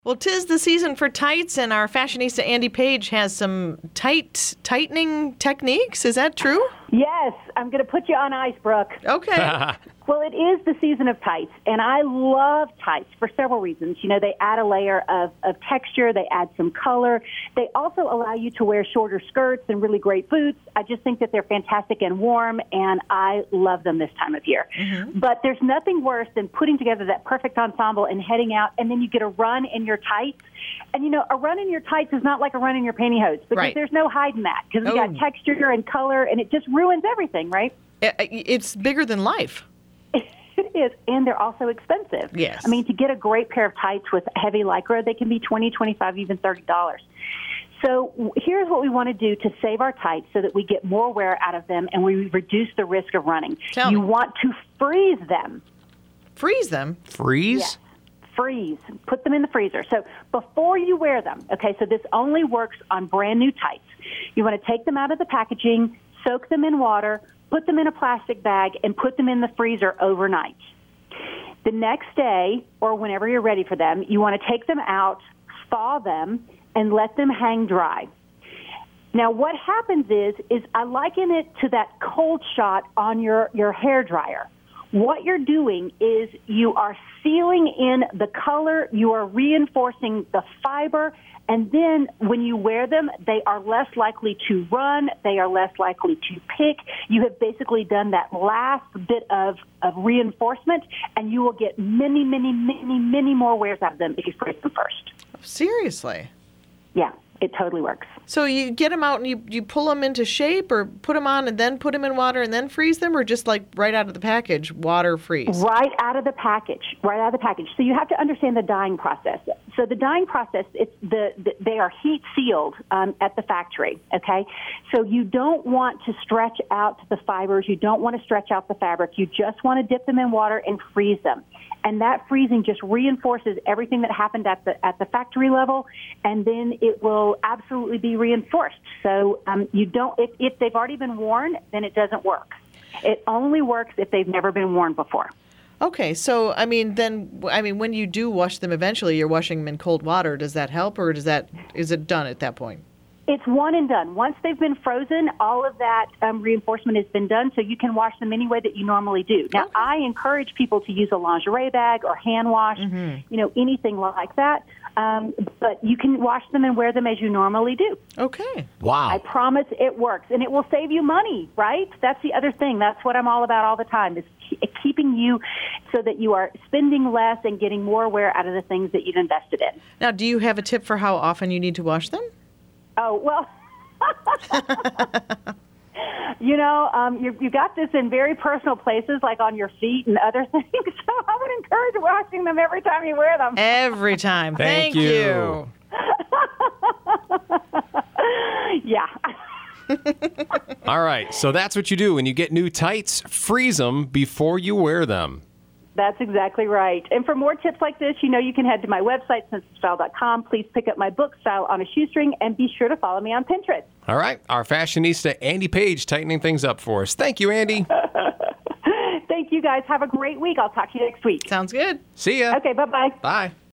Well, 'tis the season for tights, and our fashionista Andy Page has some tightening techniques. Is that true? Yes, I'm going to put you on ice, Brooke. Okay. Well, it is the season of tights, and I love tights for several reasons. You know, they add a layer of texture. They add some color. They also allow you to wear shorter skirts and really great boots. I just think that they're fantastic and warm, and I love them this time of year. Mm-hmm. But there's nothing worse than putting together that perfect ensemble and heading out, and then you get a run in your tights. And, you know, a run in your tights is not like a run in your pantyhose, because there's no hiding that, because we got texture and color, and it just ruins everything, right? It's bigger than life. It is, and they're also expensive. Yes. I mean, to get a great pair of tights with heavy Lycra, they can be $20, $25, even $30. So here's what we want to do to save our tights so that we get more wear out of them and we reduce the risk of running. Tell me. Want to freeze them. Freeze them? Freeze? Yes. Freeze. Put them in the freezer. So before you wear them, okay, so this only works on brand new tights. You want to take them out of the packaging, soak them in water, put them in a plastic bag, and put them in the freezer overnight. The next day, or whenever you're ready for them, you want to take them out, thaw them, and let them hang dry. Now, what happens is I liken it to that cold shot on your hair dryer. What you're doing is you are sealing in the color, you are reinforcing the fiber, and then when you wear them, they are less likely to run, they are less likely to pick. You have basically done that last bit of reinforcement, and you will get many, many, many, many more wears out of them if you freeze them first. Seriously? Yeah, it totally works. So you get them out and you pull them into shape, or put them on and then put them in water and then freeze them, or just like right out of the package, water freeze? Right out of the package. So you have to understand the dyeing process. So the dyeing process, they are heat sealed at the factory, okay? So you don't want to stretch out the fibers. You don't want to stretch out the fabric. You just want to dip them in water and freeze them. And that freezing just reinforces everything that happened at the factory level, and then it will absolutely be reinforced. So you don't, if they've already been worn, then it doesn't work. It only works if they've never been worn before. Okay, so when you do wash them eventually, you're washing them in cold water. Does that help, or is it done at that point? It's one and done. Once they've been frozen, all of that reinforcement has been done, so you can wash them any way that you normally do. Now, I encourage people to use a lingerie bag or hand wash, anything like that. But you can wash them and wear them as you normally do. Okay. Wow. I promise it works, and it will save you money, right? That's the other thing. That's what I'm all about all the time, is keeping you so that you are spending less and getting more wear out of the things that you've invested in. Now, do you have a tip for how often you need to wash them? Oh, well, you got this in very personal places, like on your feet and other things. So I would encourage washing them every time you wear them. Every time. Thank you. Yeah. All right, so that's what you do when you get new tights. Freeze them before you wear them. That's exactly right. And for more tips like this, you can head to my website, sensitivestyle.com. Please pick up my book, Style on a Shoestring, and be sure to follow me on Pinterest. All right, our fashionista, Andy Page, tightening things up for us. Thank you, Andy. Thank you, guys. Have a great week. I'll talk to you next week. Sounds good. See ya. Okay, bye-bye. Bye.